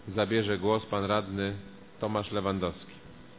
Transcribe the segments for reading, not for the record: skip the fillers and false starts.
zabierze głos pan radny Tomasz Lewandowski.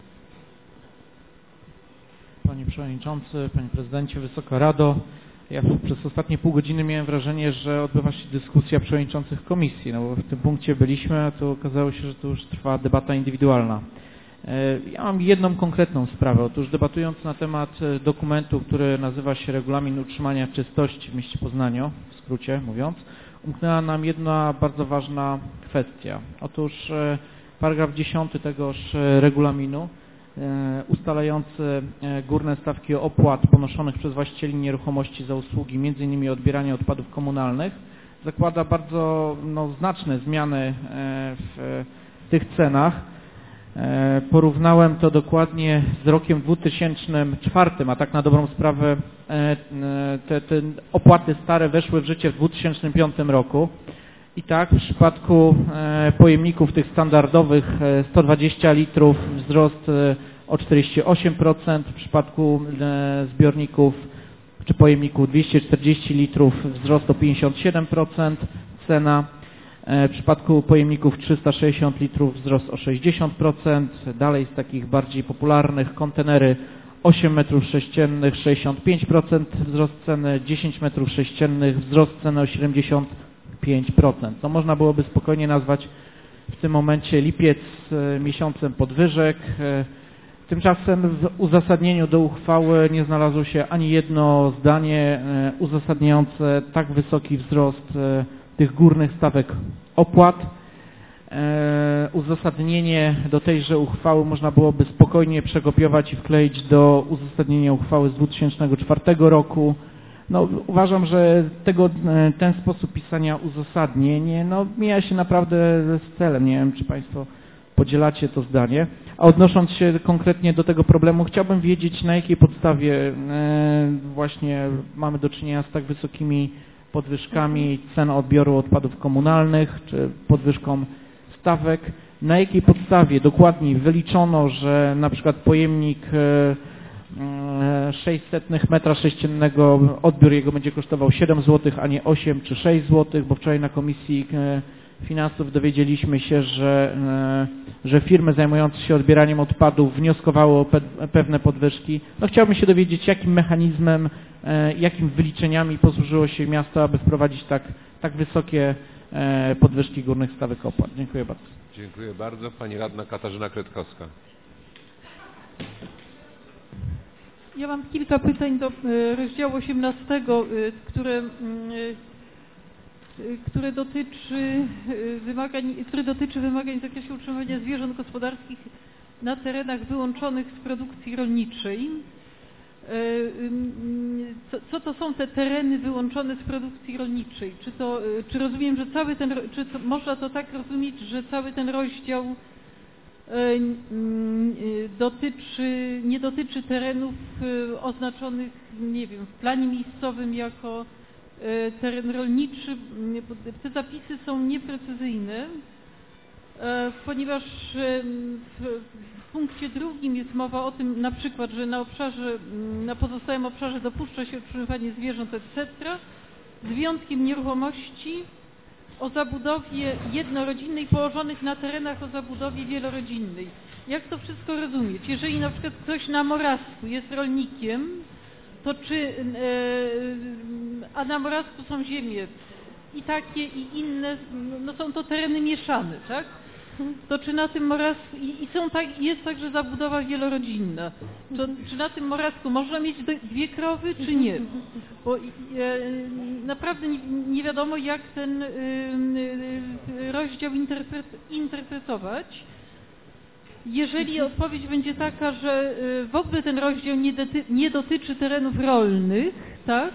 Panie Przewodniczący, Panie Prezydencie, Wysoka Rado, ja przez ostatnie pół godziny miałem wrażenie, że odbywa się dyskusja przewodniczących komisji, no bo w tym punkcie byliśmy, a tu okazało się, że tu już trwa debata indywidualna. Ja mam jedną konkretną sprawę. Otóż debatując na temat dokumentu, który nazywa się Regulamin Utrzymania Czystości w mieście Poznaniu, w skrócie mówiąc, umknęła nam jedna bardzo ważna kwestia. Otóż paragraf 10 tegoż regulaminu ustalający górne stawki opłat ponoszonych przez właścicieli nieruchomości za usługi, m.in. odbierania odpadów komunalnych, zakłada bardzo znaczne zmiany w tych cenach. Porównałem to dokładnie z rokiem 2004, a tak na dobrą sprawę te opłaty stare weszły w życie w 2005 roku. I tak w przypadku pojemników tych standardowych 120 litrów wzrost o 48%, w przypadku zbiorników czy pojemników 240 litrów wzrost o 57% cena, w przypadku pojemników 360 litrów wzrost o 60%, dalej z takich bardziej popularnych kontenery 8 metrów sześciennych 65% wzrost ceny, 10 metrów sześciennych wzrost ceny o 75%. To można byłoby spokojnie nazwać w tym momencie lipiec miesiącem podwyżek. Tymczasem w uzasadnieniu do uchwały nie znalazło się ani jedno zdanie uzasadniające tak wysoki wzrost tych górnych stawek opłat. Uzasadnienie do tejże uchwały można byłoby spokojnie przekopiować i wkleić do uzasadnienia uchwały z 2004 roku. Uważam, że ten sposób pisania uzasadnień mija się naprawdę z celem. Nie wiem, czy Państwo podzielacie to zdanie. A odnosząc się konkretnie do tego problemu, chciałbym wiedzieć, na jakiej podstawie właśnie mamy do czynienia z tak wysokimi podwyżkami cen odbioru odpadów komunalnych, czy podwyżką stawek, na jakiej podstawie dokładniej wyliczono, że na przykład pojemnik 600 metra sześciennego, odbiór jego będzie kosztował 7 zł, a nie 8 czy 6 zł, bo wczoraj na Komisji Finansów dowiedzieliśmy się, że firmy zajmujące się odbieraniem odpadów wnioskowały o pewne podwyżki. Chciałbym się dowiedzieć, jakim mechanizmem, jakim wyliczeniami posłużyło się miasto, aby wprowadzić tak wysokie podwyżki górnych stawek opłat. Dziękuję bardzo. Dziękuję bardzo. Pani radna Katarzyna Kretkowska. Ja mam kilka pytań do rozdziału 18, który dotyczy wymagań w zakresie utrzymywania zwierząt gospodarskich na terenach wyłączonych z produkcji rolniczej. Co to są te tereny wyłączone z produkcji rolniczej? Czy rozumiem, że można to tak rozumieć, że cały ten rozdział nie dotyczy terenów oznaczonych, nie wiem, w planie miejscowym jako teren rolniczy? Te zapisy są nieprecyzyjne, ponieważ w punkcie drugim jest mowa o tym na przykład, że na pozostałym obszarze dopuszcza się utrzymywanie zwierząt, etc., z wyjątkiem nieruchomości o zabudowie jednorodzinnej położonych na terenach o zabudowie wielorodzinnej. Jak to wszystko rozumieć? Jeżeli na przykład ktoś na Morawsku jest rolnikiem, to a na Morawsku są ziemie i takie, i inne, są to tereny mieszane, tak? To czy na tym Morawsku, jest także zabudowa wielorodzinna, to czy na tym Morawsku można mieć 2 krowy, czy nie? Bo naprawdę nie wiadomo, jak ten rozdział interpretować. Jeżeli odpowiedź będzie taka, że w ogóle ten rozdział nie dotyczy terenów rolnych, tak?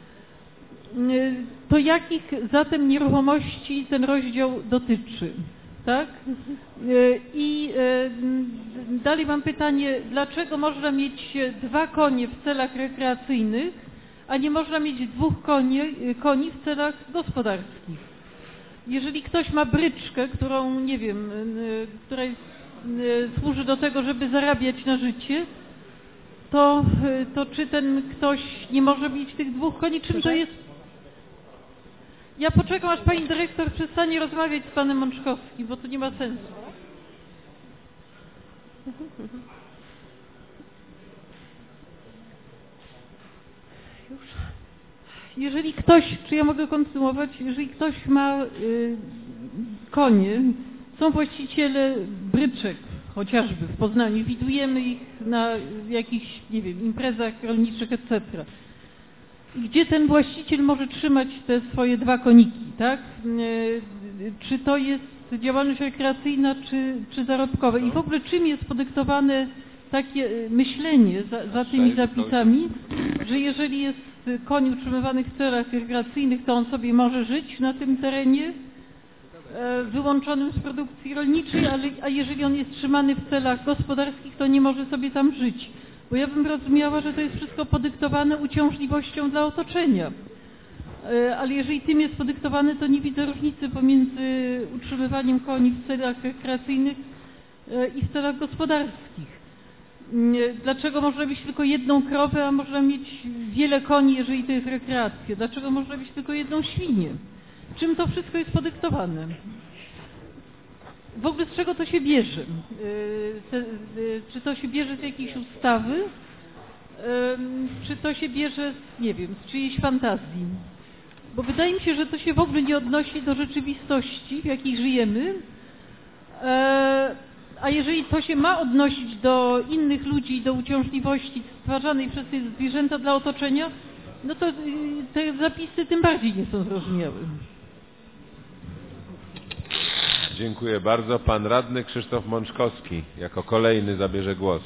To jakich zatem nieruchomości ten rozdział dotyczy? Tak? I dalej mam pytanie, dlaczego można mieć 2 konie w celach rekreacyjnych, a nie można mieć 2 koni w celach gospodarskich? Jeżeli ktoś ma bryczkę, którą, nie wiem, która służy do tego, żeby zarabiać na życie, to czy ten ktoś nie może mieć tych 2 koni? Czym to jest? Ja poczekam, aż pani dyrektor przestanie rozmawiać z panem Mączkowskim, bo to nie ma sensu. Jeżeli ktoś, czy ja mogę kontynuować, jeżeli ktoś ma konie, są właściciele bryczek, chociażby w Poznaniu, widujemy ich na jakichś, nie wiem, imprezach rolniczych, etc. Gdzie ten właściciel może trzymać te swoje 2 koniki, tak? Czy to jest działalność rekreacyjna, czy zarobkowa? I w ogóle czym jest podyktowane takie myślenie za tymi zapisami, że jeżeli jest koń utrzymywany w celach rekreacyjnych, to on sobie może żyć na tym terenie wyłączonym z produkcji rolniczej, a jeżeli on jest trzymany w celach gospodarskich, to nie może sobie tam żyć. Bo ja bym rozumiała, że to jest wszystko podyktowane uciążliwością dla otoczenia. Ale jeżeli tym jest podyktowane, to nie widzę różnicy pomiędzy utrzymywaniem koni w celach rekreacyjnych i w celach gospodarskich. Dlaczego można mieć tylko 1 krowę, a można mieć wiele koni, jeżeli to jest rekreacja? Dlaczego można mieć tylko 1 świnię? Czym to wszystko jest podyktowane? W ogóle z czego to się bierze? Czy to się bierze z jakiejś ustawy? Czy to się bierze z, nie wiem, z czyjejś fantazji? Bo wydaje mi się, że to się w ogóle nie odnosi do rzeczywistości, w jakiej żyjemy. A jeżeli to się ma odnosić do innych ludzi, do uciążliwości stwarzanej przez te zwierzęta dla otoczenia, no to te zapisy tym bardziej nie są zrozumiałe. Dziękuję bardzo. Pan radny Krzysztof Mączkowski jako kolejny zabierze głos.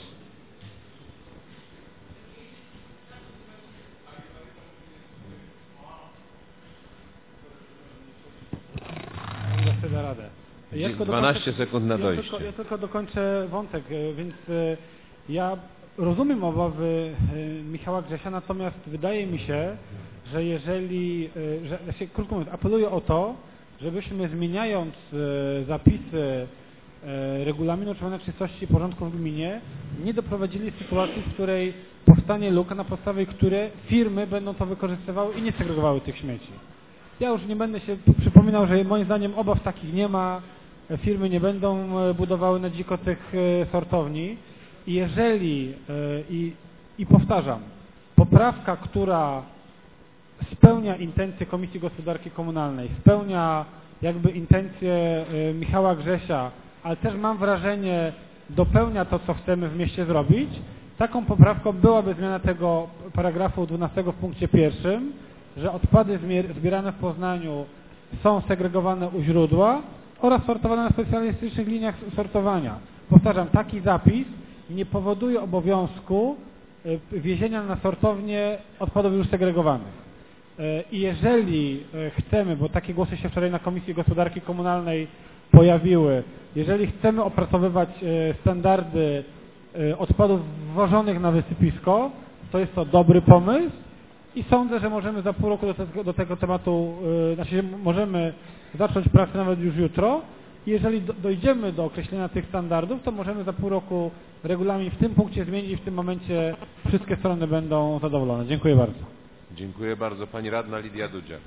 Da radę. Ja 12 sekund na dojście. Ja tylko dokończę wątek, więc ja rozumiem obawy Michała Grzesia, natomiast wydaje mi się, że jeżeli, krótko mówiąc, apeluję o to, żebyśmy zmieniając zapisy regulaminu utrzymania czystości i porządku w gminie nie doprowadzili sytuacji, w której powstanie luka, na podstawie której firmy będą to wykorzystywały i nie segregowały tych śmieci. Ja już nie będę się przypominał, że moim zdaniem obaw takich nie ma, firmy nie będą budowały na dziko tych sortowni i jeżeli, i powtarzam, poprawka, która spełnia intencje Komisji Gospodarki Komunalnej, spełnia jakby intencje Michała Grzesia, ale też mam wrażenie dopełnia to, co chcemy w mieście zrobić, taką poprawką byłaby zmiana tego paragrafu 12 w punkcie 1, że odpady zbierane w Poznaniu są segregowane u źródła oraz sortowane na specjalistycznych liniach sortowania. Powtarzam, taki zapis nie powoduje obowiązku wiezienia na sortownię odpadów już segregowanych. I jeżeli chcemy, bo takie głosy się wczoraj na Komisji Gospodarki Komunalnej pojawiły, jeżeli chcemy opracowywać standardy odpadów wwożonych na wysypisko, to jest to dobry pomysł i sądzę, że możemy za pół roku do tego tematu, znaczy możemy zacząć pracę nawet już jutro. Jeżeli dojdziemy do określenia tych standardów, to możemy za pół roku regulamin w tym punkcie zmienić i w tym momencie wszystkie strony będą zadowolone. Dziękuję bardzo. Dziękuję bardzo. Pani radna Lidia Dudziak.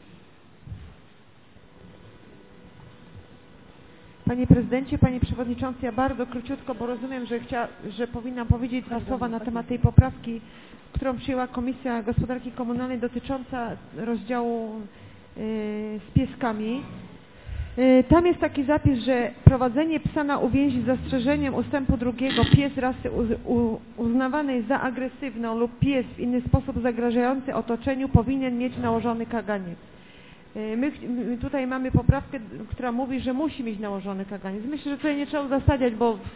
Panie prezydencie, panie przewodniczący, ja bardzo króciutko, bo rozumiem, że powinnam powiedzieć 2 słowa na temat tej poprawki, którą przyjęła Komisja Gospodarki Komunalnej dotycząca rozdziału z pieskami. Tam jest taki zapis, że prowadzenie psa na uwięzi z zastrzeżeniem ustępu 2, pies rasy uznawanej za agresywną lub pies w inny sposób zagrażający otoczeniu powinien mieć nałożony kaganiec. My tutaj mamy poprawkę, która mówi, że musi mieć nałożony kaganiec. Myślę, że tutaj nie trzeba uzasadniać,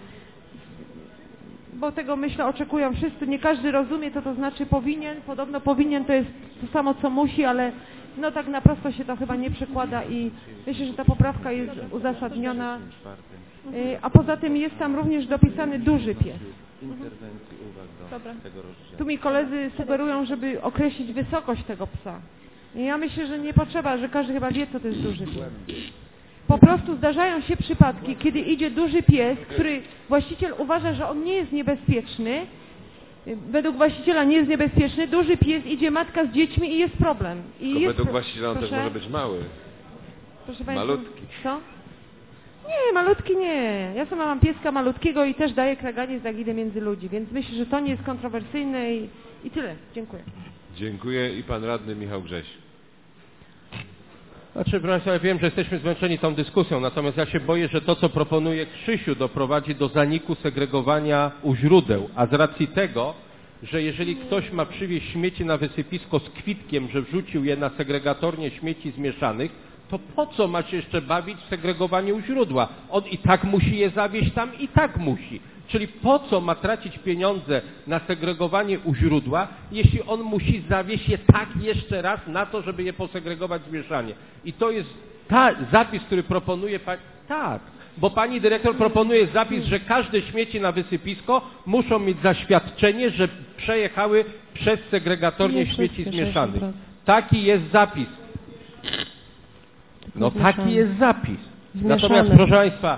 bo tego, myślę, oczekują wszyscy. Nie każdy rozumie, co to znaczy powinien. Podobno powinien to jest to samo, co musi, ale no tak na prosto się to chyba nie przekłada i myślę, że ta poprawka jest uzasadniona. A poza tym jest tam również dopisany duży pies. Dobra. Tu mi koledzy sugerują, żeby określić wysokość tego psa. I ja myślę, że nie potrzeba, że każdy chyba wie, co to jest duży pies. Po prostu zdarzają się przypadki, kiedy idzie duży pies, który właściciel uważa, że on nie jest niebezpieczny według właściciela nie jest niebezpieczny, duży pies, idzie matka z dziećmi i jest problem. Według właściciela on też może być mały. Proszę Państwa, malutki. Co? Nie, malutki nie. Ja sama mam pieska malutkiego i też daję kraganie, jak idę między ludzi, więc myślę, że to nie jest kontrowersyjne i tyle. Dziękuję. Dziękuję i pan radny Michał Grześ. Znaczy, proszę Państwa, ja wiem, że jesteśmy zmęczeni tą dyskusją, natomiast ja się boję, że to, co proponuje Krzysiu, doprowadzi do zaniku segregowania u źródeł, a z racji tego, że jeżeli ktoś ma przywieźć śmieci na wysypisko z kwitkiem, że wrzucił je na segregatornie śmieci zmieszanych, to po co ma się jeszcze bawić w segregowanie u źródła? On i tak musi je zawieźć tam, i tak musi. Czyli po co ma tracić pieniądze na segregowanie u źródła, jeśli on musi zawieźć je tak jeszcze raz na to, żeby je posegregować zmieszanie. I to jest zapis, który proponuje pani. Tak, bo pani dyrektor proponuje zapis, że każde śmieci na wysypisko muszą mieć zaświadczenie, że przejechały przez segregatornie śmieci zmieszanych. Taki jest zapis. No taki jest zapis. Natomiast proszę Państwa,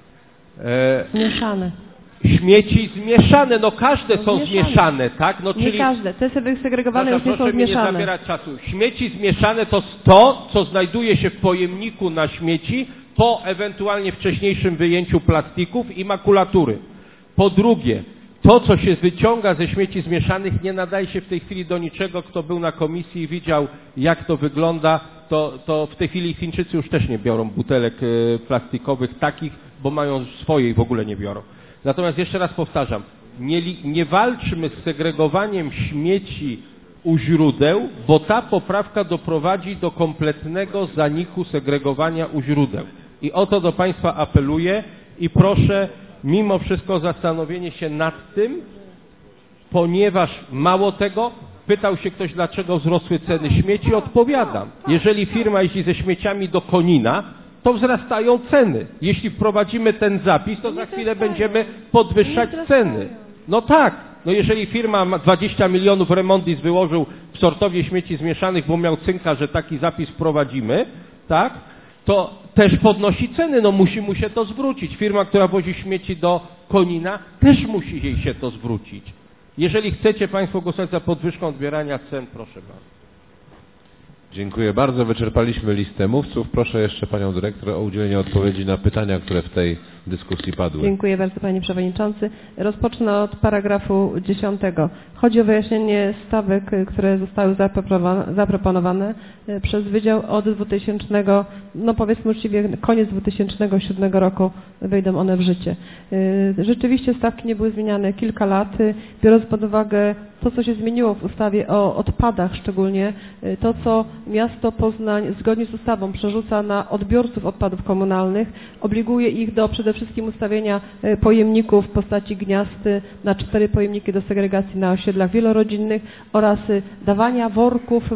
zmieszane. Śmieci zmieszane, no każde są zmieszane, tak? No, nie czyli, każde, te segregowane już nie są proszę mi zmieszane. nie zabierać czasu. Śmieci zmieszane to to, co znajduje się w pojemniku na śmieci po ewentualnie wcześniejszym wyjęciu plastików i makulatury. Po drugie, to, co się wyciąga ze śmieci zmieszanych, nie nadaje się w tej chwili do niczego. Kto był na komisji i widział, jak to wygląda, to w tej chwili Chińczycy już też nie biorą butelek plastikowych takich, bo mają swoje i w ogóle nie biorą. Natomiast jeszcze raz powtarzam, nie walczmy z segregowaniem śmieci u źródeł, bo ta poprawka doprowadzi do kompletnego zaniku segregowania u źródeł. I o to do Państwa apeluję i proszę mimo wszystko zastanowienie się nad tym, ponieważ mało tego, pytał się ktoś, dlaczego wzrosły ceny śmieci, odpowiadam. Jeżeli firma jeździ ze śmieciami do Konina, to wzrastają ceny. Jeśli wprowadzimy ten zapis, to za chwilę będziemy podwyższać ceny. No tak, no jeżeli firma ma 20 milionów Remondis wyłożył w sortowie śmieci zmieszanych, bo miał cynka, że taki zapis wprowadzimy, tak, to też podnosi ceny, no musi mu się to zwrócić. Firma, która wozi śmieci do Konina, też musi jej się to zwrócić. Jeżeli chcecie Państwo głosować za podwyżką odbierania cen, proszę bardzo. Dziękuję bardzo. Wyczerpaliśmy listę mówców. Proszę jeszcze Panią Dyrektor o udzielenie odpowiedzi na pytania, które w tej dyskusji padły. Dziękuję bardzo Panie Przewodniczący. Rozpocznę od paragrafu 10. Chodzi o wyjaśnienie stawek, które zostały zaproponowane przez Wydział od 2000, no powiedzmy uczciwie, koniec 2007 roku wejdą one w życie. Rzeczywiście stawki nie były zmieniane kilka lat, biorąc pod uwagę to, co się zmieniło w ustawie o odpadach szczególnie, to, co miasto Poznań zgodnie z ustawą przerzuca na odbiorców odpadów komunalnych, obliguje ich do przede wszystkim ustawienia pojemników w postaci gniazd na 4 pojemniki do segregacji na osiedlach wielorodzinnych oraz dawania worków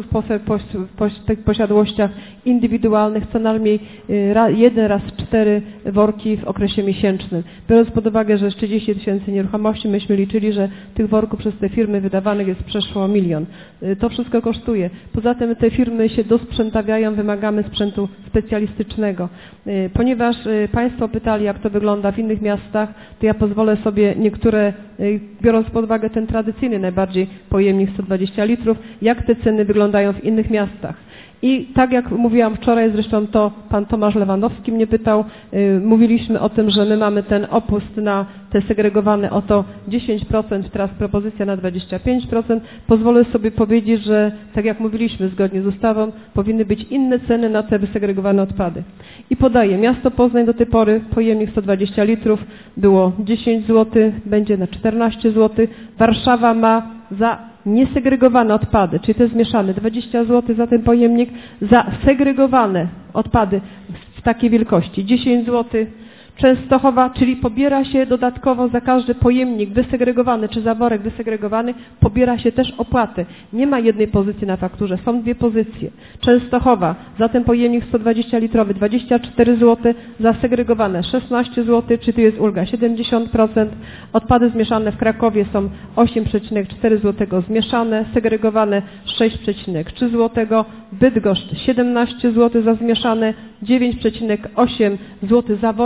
w posiadłościach indywidualnych, co najmniej 1 raz 4 worki w okresie miesięcznym. Biorąc pod uwagę, że 30 000 nieruchomości, myśmy liczyli, że tych worków przez te firmy wydawanych jest przeszło 1 milion. To wszystko kosztuje. Poza tym te firmy się dosprzętawiają, wymagamy sprzętu specjalistycznego. Ponieważ Państwo pytali, jak to wygląda w innych miastach, to ja pozwolę sobie niektóre, biorąc pod uwagę ten tradycyjny najbardziej pojemnik 120 litrów, jak te ceny wyglądają w innych miastach. I tak jak mówiłam wczoraj, zresztą to pan Tomasz Lewandowski mnie pytał, mówiliśmy o tym, że my mamy ten opust na te segregowane oto 10%, teraz propozycja na 25%. Pozwolę sobie powiedzieć, że tak jak mówiliśmy zgodnie z ustawą, powinny być inne ceny na te wysegregowane odpady. I podaję, miasto Poznań do tej pory pojemnik 120 litrów było 10 zł, będzie na 14 zł. Warszawa ma za niesegregowane odpady, czyli te zmieszane, 20 zł za ten pojemnik, za segregowane odpady w takiej wielkości 10 zł. Częstochowa, czyli pobiera się dodatkowo za każdy pojemnik wysegregowany, czy zaworek wysegregowany, pobiera się też opłatę. Nie ma jednej pozycji na fakturze, są 2 pozycje. Częstochowa, za ten pojemnik 120 litrowy, 24 zł, za segregowane 16 zł, czyli tu jest ulga 70%. Odpady zmieszane w Krakowie są 8,4 zł zmieszane, segregowane 6,3 zł, Bydgoszcz 17 zł za zmieszane, 9,8 zł za worki, czyli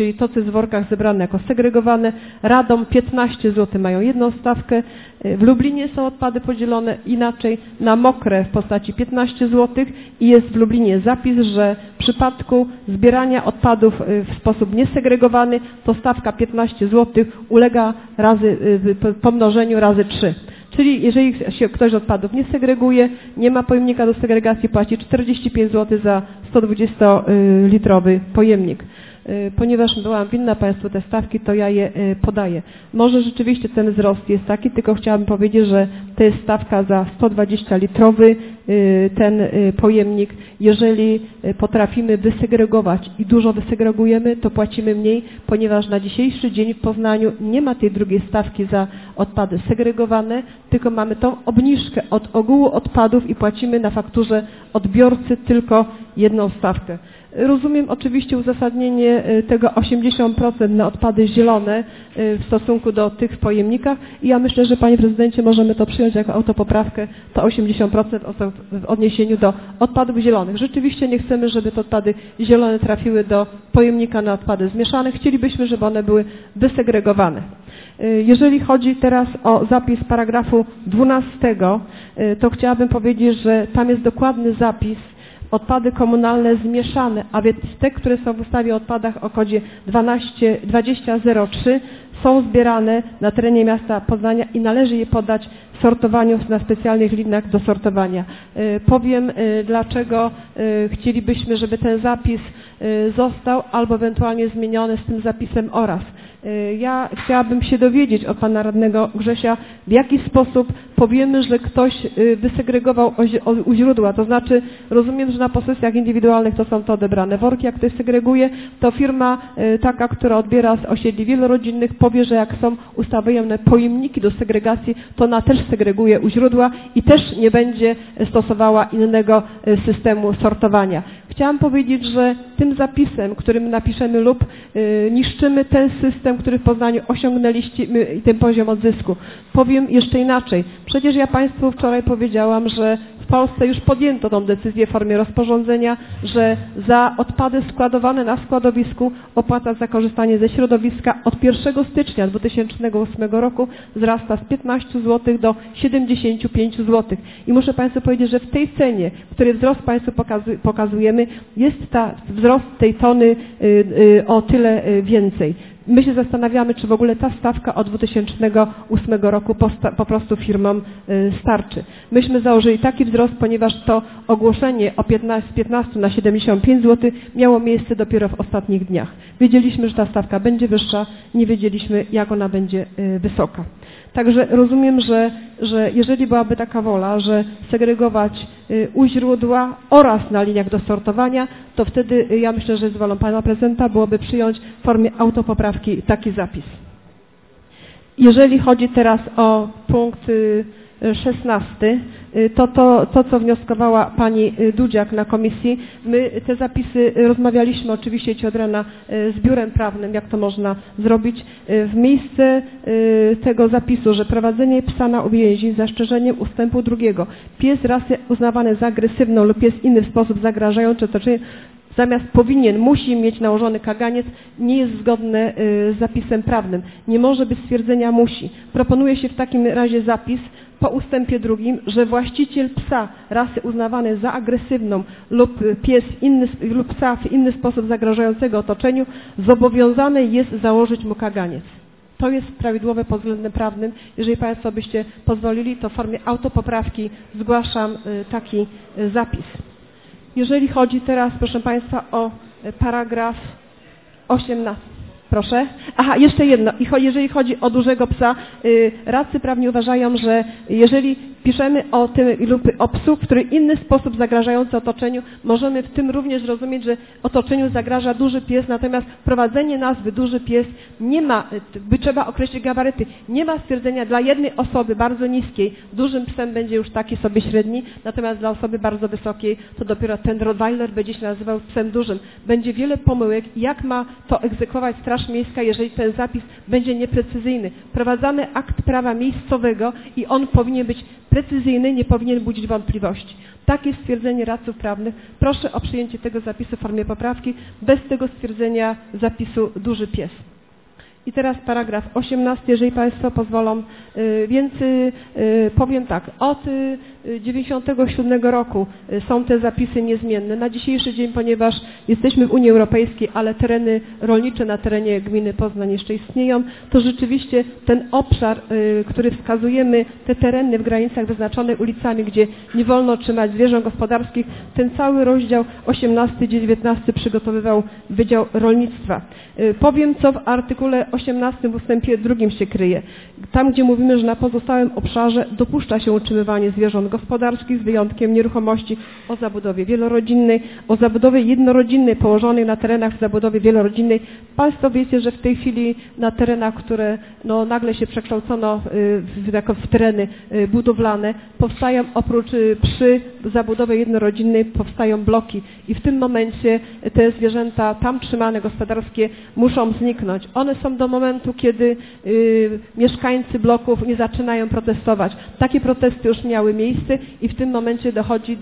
czyli to, co jest w workach zebrane jako segregowane. Radom 15 zł mają jedną stawkę. W Lublinie są odpady podzielone inaczej na mokre w postaci 15 zł i jest w Lublinie zapis, że w przypadku zbierania odpadów w sposób niesegregowany to stawka 15 zł ulega pomnożeniu razy 3. Czyli jeżeli się ktoś odpadów nie segreguje, nie ma pojemnika do segregacji, płaci 45 zł za 120-litrowy pojemnik. Ponieważ byłam winna Państwu te stawki, to ja je podaję. Może rzeczywiście ten wzrost jest taki, tylko chciałabym powiedzieć, że to jest stawka za 120-litrowy ten pojemnik. Jeżeli potrafimy wysegregować i dużo wysegregujemy, to płacimy mniej, ponieważ na dzisiejszy dzień w Poznaniu nie ma tej drugiej stawki za odpady segregowane, tylko mamy tą obniżkę od ogółu odpadów i płacimy na fakturze odbiorcy tylko jedną stawkę. Rozumiem oczywiście uzasadnienie tego 80% na odpady zielone w stosunku do tych w pojemnikach i ja myślę, że Panie Prezydencie możemy to przyjąć jako autopoprawkę, to 80% w odniesieniu do odpadów zielonych. Rzeczywiście nie chcemy, żeby te odpady zielone trafiły do pojemnika na odpady zmieszane. Chcielibyśmy, żeby one były wysegregowane. Jeżeli chodzi teraz o zapis paragrafu 12, to chciałabym powiedzieć, że tam jest dokładny zapis odpady komunalne zmieszane, a więc te, które są w ustawie o odpadach o kodzie 2003 są zbierane na terenie miasta Poznania i należy je poddać sortowaniu na specjalnych linach do sortowania. Powiem, dlaczego chcielibyśmy, żeby ten zapis został albo ewentualnie zmieniony z tym zapisem oraz. Ja chciałabym się dowiedzieć od pana radnego Grzesia, w jaki sposób powiemy, że ktoś wysegregował u źródła. To znaczy, rozumiem, że na posesjach indywidualnych to są to odebrane worki. Jak ktoś segreguje, to firma taka, która odbiera z osiedli wielorodzinnych, powie, że jak są ustawione pojemniki do segregacji, to ona też segreguje u źródła i też nie będzie stosowała innego systemu sortowania. Chciałam powiedzieć, że tym zapisem, którym napiszemy lub niszczymy ten system, który w Poznaniu osiągnęliśmy i ten poziom odzysku. Powiem jeszcze inaczej. Przecież ja Państwu wczoraj powiedziałam, że w Polsce już podjęto tą decyzję w formie rozporządzenia, że za odpady składowane na składowisku opłata za korzystanie ze środowiska od 1 stycznia 2008 roku wzrasta z 15 zł do 75 zł. I muszę Państwu powiedzieć, że w tej cenie, której wzrost Państwu pokazujemy, jest wzrost tej tony o tyle więcej. My się zastanawiamy, czy w ogóle ta stawka od 2008 roku po prostu firmom starczy. Myśmy założyli taki wzrost, ponieważ to ogłoszenie z 15 na 75 zł miało miejsce dopiero w ostatnich dniach. Wiedzieliśmy, że ta stawka będzie wyższa, nie wiedzieliśmy, jak ona będzie wysoka. Także rozumiem, że jeżeli byłaby taka wola, że segregować u źródła oraz na liniach do sortowania, to wtedy ja myślę, że z wolą Pana Prezydenta byłoby przyjąć w formie autopoprawki taki zapis. Jeżeli chodzi teraz o punkt 16, to co wnioskowała Pani Dudziak na komisji, my te zapisy rozmawialiśmy oczywiście dzisiaj od rana z biurem prawnym, jak to można zrobić. W miejsce tego zapisu, że prowadzenie psa na uwięzi z zastrzeżeniem ustępu 2, pies rasy uznawany za agresywną lub pies inny w sposób zagrażający otoczeniu, zamiast powinien, musi mieć nałożony kaganiec, nie jest zgodne z zapisem prawnym. Nie może być stwierdzenia musi. Proponuje się w takim razie zapis po ustępie 2, że właściciel psa rasy uznawanej za agresywną lub psa w inny sposób zagrażającego otoczeniu zobowiązany jest założyć mu kaganiec. To jest prawidłowe pod względem prawnym. Jeżeli Państwo byście pozwolili, to w formie autopoprawki zgłaszam taki zapis. Jeżeli chodzi teraz, proszę Państwa, o paragraf 18. Proszę. Aha, jeszcze jedno. Jeżeli chodzi o dużego psa, radcy prawni uważają, że jeżeli piszemy o tym lub o psu, który w inny sposób zagrażający otoczeniu, możemy w tym również rozumieć, że otoczeniu zagraża duży pies, natomiast wprowadzenie nazwy duży pies nie ma, trzeba określić gabaryty, nie ma stwierdzenia dla jednej osoby bardzo niskiej, dużym psem będzie już taki sobie średni, natomiast dla osoby bardzo wysokiej to dopiero ten Rottweiler będzie się nazywał psem dużym. Będzie wiele pomyłek, jak ma to egzekwować Straż Straż Miejska, jeżeli ten zapis będzie nieprecyzyjny. Wprowadzamy akt prawa miejscowego i on powinien być precyzyjny, nie powinien budzić wątpliwości. Takie stwierdzenie radców prawnych. Proszę o przyjęcie tego zapisu w formie poprawki, bez tego stwierdzenia zapisu duży pies. I teraz paragraf 18, jeżeli Państwo pozwolą, więc powiem tak, od 1997 roku są te zapisy niezmienne. Na dzisiejszy dzień, ponieważ jesteśmy w Unii Europejskiej, ale tereny rolnicze na terenie gminy Poznań jeszcze istnieją, to rzeczywiście ten obszar, który wskazujemy, te tereny w granicach wyznaczone ulicami, gdzie nie wolno trzymać zwierząt gospodarskich, ten cały rozdział 18-19 przygotowywał Wydział Rolnictwa. Powiem, co w artykule 18 w ustępie 2 się kryje. Tam, gdzie mówimy, że na pozostałym obszarze dopuszcza się utrzymywanie zwierząt gospodarskich z wyjątkiem nieruchomości o zabudowie wielorodzinnej, o zabudowie jednorodzinnej położonej na terenach w zabudowie wielorodzinnej. Państwo wiecie, że w tej chwili na terenach, które nagle się przekształcono w tereny budowlane, powstają oprócz przy zabudowie jednorodzinnej powstają bloki i w tym momencie te zwierzęta tam trzymane gospodarskie muszą zniknąć. One są do momentu, kiedy mieszkańcy bloków nie zaczynają protestować. Takie protesty już miały miejsce i w tym momencie dochodzi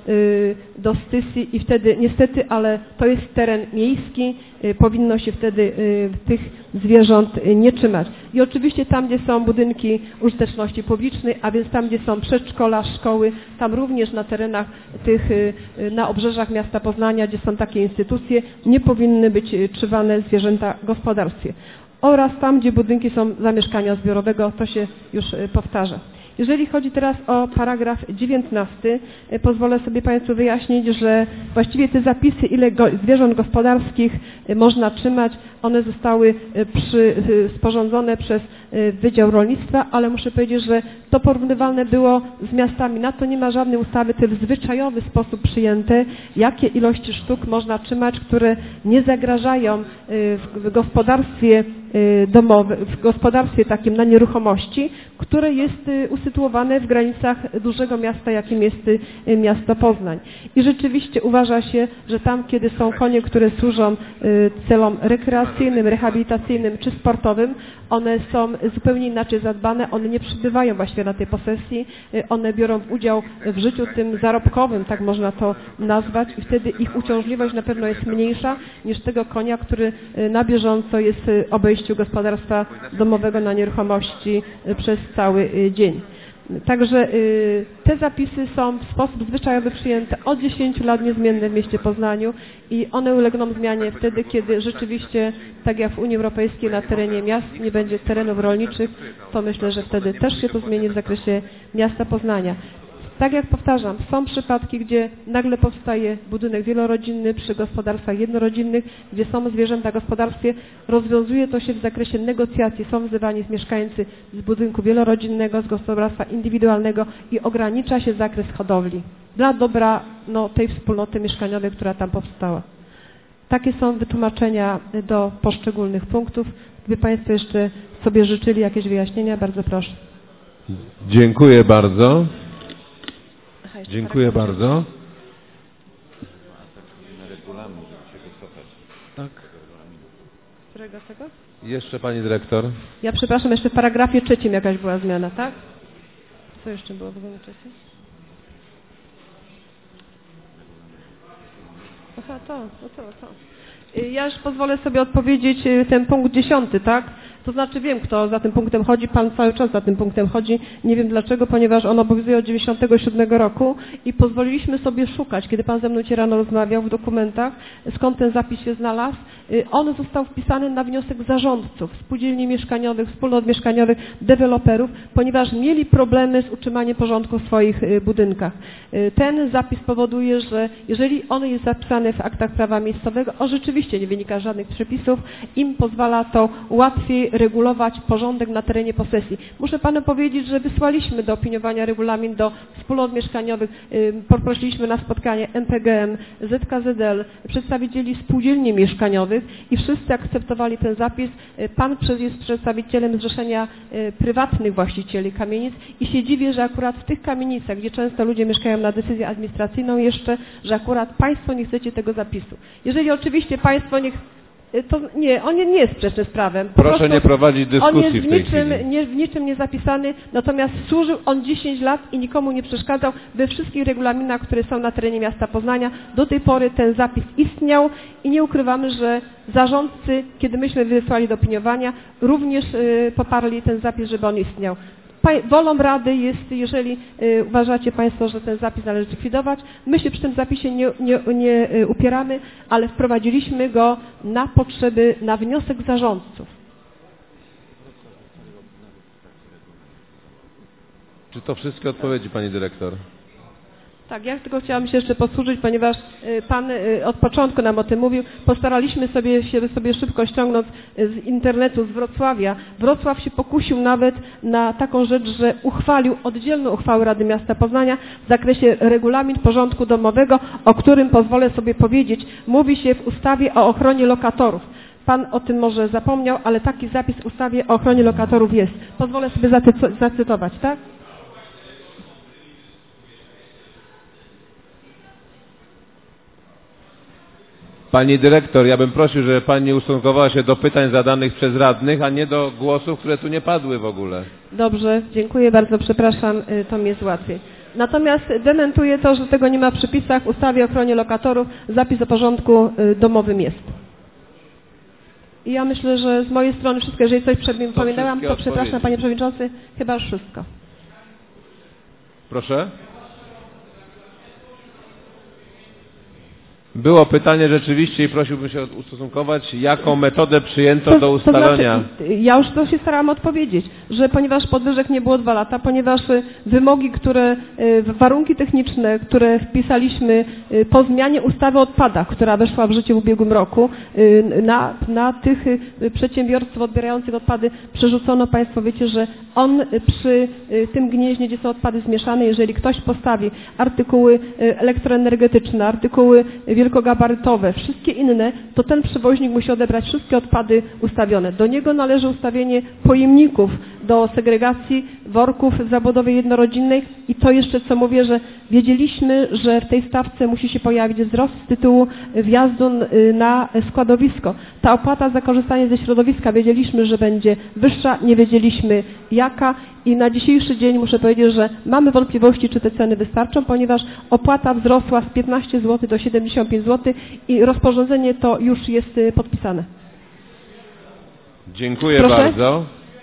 do stysji i wtedy niestety, ale to jest teren miejski, powinno się wtedy tych zwierząt nie trzymać. I oczywiście tam, gdzie są budynki użyteczności publicznej, a więc tam, gdzie są przedszkola, szkoły, tam również na terenach tych, na obrzeżach miasta Poznania, gdzie są takie instytucje, nie powinny być trzymane zwierzęta gospodarskie. Oraz tam, gdzie budynki są zamieszkania zbiorowego, to się już powtarza. Jeżeli chodzi teraz o paragraf 19, pozwolę sobie Państwu wyjaśnić, że właściwie te zapisy, ile zwierząt gospodarskich można trzymać, one zostały sporządzone przez Wydział Rolnictwa, ale muszę powiedzieć, że to porównywalne było z miastami. Na to nie ma żadnej ustawy, to w zwyczajowy sposób przyjęte, jakie ilości sztuk można trzymać, które nie zagrażają w gospodarstwie domowym, w gospodarstwie takim na nieruchomości, które jest usytuowane w granicach dużego miasta, jakim jest miasto Poznań. I rzeczywiście uważa się, że tam, kiedy są konie, które służą celom rekreacyjnym, rehabilitacyjnym czy sportowym, one są zupełnie inaczej zadbane, one nie przybywają właściwie na tej posesji, one biorą udział w życiu tym zarobkowym, tak można to nazwać, i wtedy ich uciążliwość na pewno jest mniejsza niż tego konia, który na bieżąco jest w obejściu gospodarstwa domowego na nieruchomości przez cały dzień. Także te zapisy są w sposób zwyczajowy przyjęte od 10 lat niezmienne w mieście Poznaniu i one ulegną zmianie wtedy, kiedy rzeczywiście, tak jak w Unii Europejskiej na terenie miast nie będzie terenów rolniczych, to myślę, że wtedy też się to zmieni w zakresie miasta Poznania. Tak jak powtarzam, są przypadki, gdzie nagle powstaje budynek wielorodzinny przy gospodarstwach jednorodzinnych, gdzie są zwierzęta w gospodarstwie. Rozwiązuje to się w zakresie negocjacji. Są wzywani mieszkańcy z budynku wielorodzinnego, z gospodarstwa indywidualnego i ogranicza się zakres hodowli dla dobra tej wspólnoty mieszkaniowej, która tam powstała. Takie są wytłumaczenia do poszczególnych punktów. Gdyby Państwo jeszcze sobie życzyli jakieś wyjaśnienia, bardzo proszę. Dziękuję bardzo. Dziękuję bardzo. Tak. Którego tego? Jeszcze Pani Dyrektor. Ja przepraszam, jeszcze w paragrafie 3 jakaś była zmiana, tak? Co jeszcze było w paragrafie 3? Aha, to. Ja już pozwolę sobie odpowiedzieć ten punkt 10, tak? To znaczy wiem, kto za tym punktem chodzi, Pan cały czas za tym punktem chodzi. Nie wiem dlaczego, ponieważ on obowiązuje od 1997 roku i pozwoliliśmy sobie szukać, kiedy Pan ze mną rano rozmawiał w dokumentach, skąd ten zapis się znalazł. On został wpisany na wniosek zarządców, spółdzielni mieszkaniowych, wspólnot mieszkaniowych, deweloperów, ponieważ mieli problemy z utrzymaniem porządku w swoich budynkach. Ten zapis powoduje, że jeżeli on jest zapisany w aktach prawa miejscowego, rzeczywiście nie wynika z żadnych przepisów, im pozwala to łatwiej regulować porządek na terenie posesji. Muszę Panu powiedzieć, że wysłaliśmy do opiniowania regulamin do wspólnot mieszkaniowych, poprosiliśmy na spotkanie MPGM, ZKZL, przedstawicieli spółdzielni mieszkaniowych i wszyscy akceptowali ten zapis. Pan jest przedstawicielem Zrzeszenia Prywatnych Właścicieli Kamienic i się dziwię, że akurat w tych kamienicach, gdzie często ludzie mieszkają na decyzję administracyjną jeszcze, że akurat Państwo nie chcecie tego zapisu. Jeżeli oczywiście Państwo On nie jest sprzeczny z prawem. Proszę nie prowadzić dyskusji on jest w tej chwili. w niczym nie zapisany, natomiast służył on 10 lat i nikomu nie przeszkadzał we wszystkich regulaminach, które są na terenie miasta Poznania. Do tej pory ten zapis istniał i nie ukrywamy, że zarządcy, kiedy myśmy wysłali do opiniowania, również poparli ten zapis, żeby on istniał. Wolą Rady jest, jeżeli uważacie Państwo, że ten zapis należy likwidować, my się przy tym zapisie nie upieramy, ale wprowadziliśmy go na potrzeby, na wniosek zarządców. Czy to wszystkie odpowiedzi, Pani Dyrektor? Tak, ja tylko chciałam się jeszcze posłużyć, ponieważ Pan od początku nam o tym mówił. Postaraliśmy sobie szybko ściągnąć z internetu, z Wrocławia. Wrocław się pokusił nawet na taką rzecz, że uchwalił oddzielną uchwałę Rady Miasta Poznania w zakresie regulamin porządku domowego, o którym pozwolę sobie powiedzieć. Mówi się w ustawie o ochronie lokatorów. Pan o tym może zapomniał, ale taki zapis w ustawie o ochronie lokatorów jest. Pozwolę sobie zacytować, tak? Pani Dyrektor, ja bym prosił, żeby Pani ustosunkowała się do pytań zadanych przez radnych, a nie do głosów, które tu nie padły w ogóle. Dobrze, dziękuję bardzo, przepraszam, to mi jest łatwiej. Natomiast dementuję to, że tego nie ma w przepisach w ustawie o ochronie lokatorów, zapis o porządku domowym jest. I ja myślę, że z mojej strony wszystko, jeżeli coś pominęłam, to przepraszam, Panie Przewodniczący, chyba już wszystko. Proszę? Było pytanie rzeczywiście i prosiłbym się ustosunkować, jaką metodę przyjęto do ustalenia. To znaczy, ja już to się starałam odpowiedzieć, że ponieważ podwyżek nie było 2 lata, ponieważ wymogi, warunki techniczne, które wpisaliśmy po zmianie ustawy o odpadach, która weszła w życie w ubiegłym roku, na tych przedsiębiorców odbierających odpady przerzucono, Państwo wiecie, że on przy tym gnieźnie, gdzie są odpady zmieszane, jeżeli ktoś postawi artykuły elektroenergetyczne, artykuły wielkogabarytowe, wszystkie inne, to ten przewoźnik musi odebrać wszystkie odpady ustawione. Do niego należy ustawienie pojemników do segregacji worków w zabudowie jednorodzinnej i to jeszcze, co mówię, że wiedzieliśmy, że w tej stawce musi się pojawić wzrost z tytułu wjazdu na składowisko. Ta opłata za korzystanie ze środowiska wiedzieliśmy, że będzie wyższa, nie wiedzieliśmy jaka i na dzisiejszy dzień muszę powiedzieć, że mamy wątpliwości, czy te ceny wystarczą, ponieważ opłata wzrosła z 15 zł do 75 zł i rozporządzenie to już jest podpisane. Dziękuję bardzo.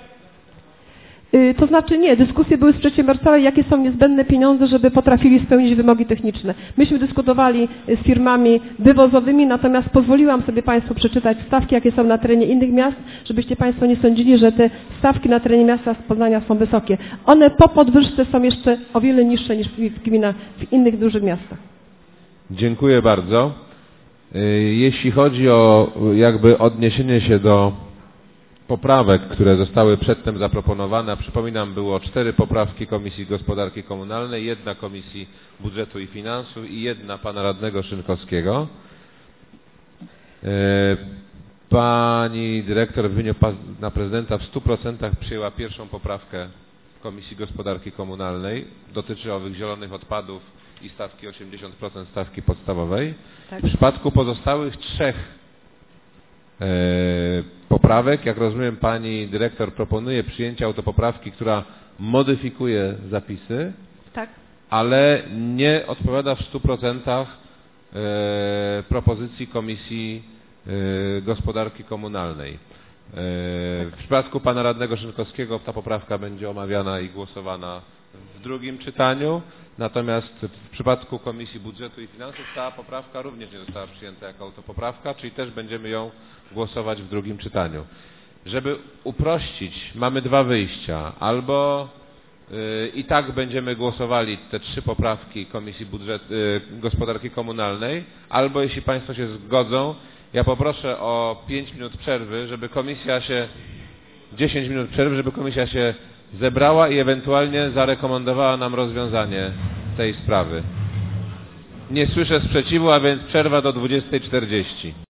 To znaczy nie, dyskusje były z przedsiębiorcami, jakie są niezbędne pieniądze, żeby potrafili spełnić wymogi techniczne. Myśmy dyskutowali z firmami wywozowymi, natomiast pozwoliłam sobie Państwu przeczytać stawki, jakie są na terenie innych miast, żebyście Państwo nie sądzili, że te stawki na terenie miasta Poznania są wysokie. One po podwyżce są jeszcze o wiele niższe niż w innych dużych miastach. Dziękuję bardzo. Jeśli chodzi o jakby odniesienie się do poprawek, które zostały przedtem zaproponowane, a przypominam, było 4 poprawki Komisji Gospodarki Komunalnej, 1 Komisji Budżetu i Finansów i 1 pana radnego Szynkowskiego. Pani dyrektor w imieniu pana prezydenta w 100% przyjęła pierwszą poprawkę Komisji Gospodarki Komunalnej. Dotyczy owych zielonych odpadów i stawki 80% stawki podstawowej. Tak. W przypadku pozostałych 3 poprawek, jak rozumiem, pani dyrektor proponuje przyjęcie autopoprawki, która modyfikuje zapisy, tak, ale nie odpowiada w 100% propozycji Komisji Gospodarki Komunalnej. W przypadku pana radnego Szynkowskiego ta poprawka będzie omawiana i głosowana w drugim czytaniu, natomiast w przypadku Komisji Budżetu i Finansów ta poprawka również nie została przyjęta jako autopoprawka, czyli też będziemy ją głosować w drugim czytaniu. Żeby uprościć, mamy 2 wyjścia. Albo i tak będziemy głosowali te 3 poprawki Komisji Gospodarki Komunalnej, albo jeśli Państwo się zgodzą, ja poproszę o 5 minut przerwy, żeby komisja się, 10 minut przerwy, żeby komisja się zebrała i ewentualnie zarekomendowała nam rozwiązanie tej sprawy. Nie słyszę sprzeciwu, a więc przerwa do 20:40.